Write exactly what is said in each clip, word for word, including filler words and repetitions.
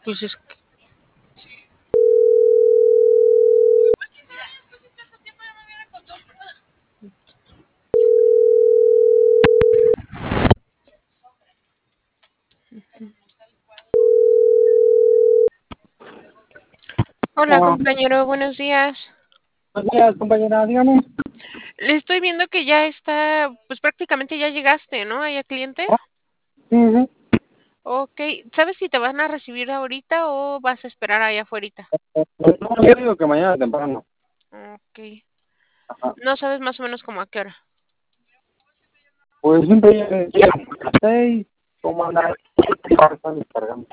Pues es que... Hola, Ah, compañero, buenos días. buenos días, compañera, dígame. Le estoy viendo que ya está, pues prácticamente ya llegaste, ¿no? Ahí a cliente. Ah, sí, sí. Ok, ¿sabes si te van a recibir ahorita o vas a esperar allá afuera? Pues no, yo digo que mañana temprano. Ok, Ajá. no sabes más o menos como a qué hora. Pues siempre llegan a las seis, como a las siete, están descargando.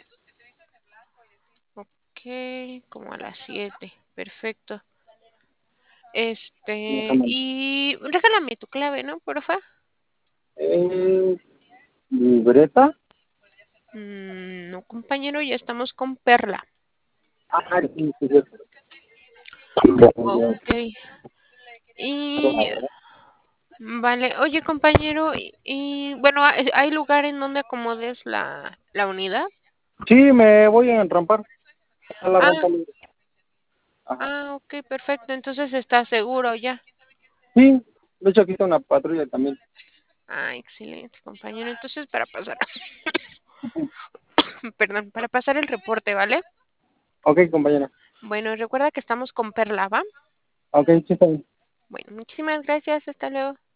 Ok, como a las siete, perfecto. Este, Déjame. y regálame tu clave, ¿no? Porfa. Eh, ¿libreta? Mm, no, compañero, ya estamos con Perla. Ah, sí, sí, sí. Ok. Y vale, oye compañero, y, y, bueno, ¿hay hay lugar en donde acomodes la, la unidad? Sí, me voy a entrampar a la Ah, rampa libre. Ajá. ah, ok, perfecto, entonces está seguro ya. Sí, de hecho aquí está una patrulla también. Ah, excelente, compañero. Entonces, para pasar, perdón, para pasar el reporte, ¿vale? Ok, compañera. Bueno, recuerda que estamos con Perla, ¿va? Ok, sí, está bien. Bueno, muchísimas gracias, hasta luego.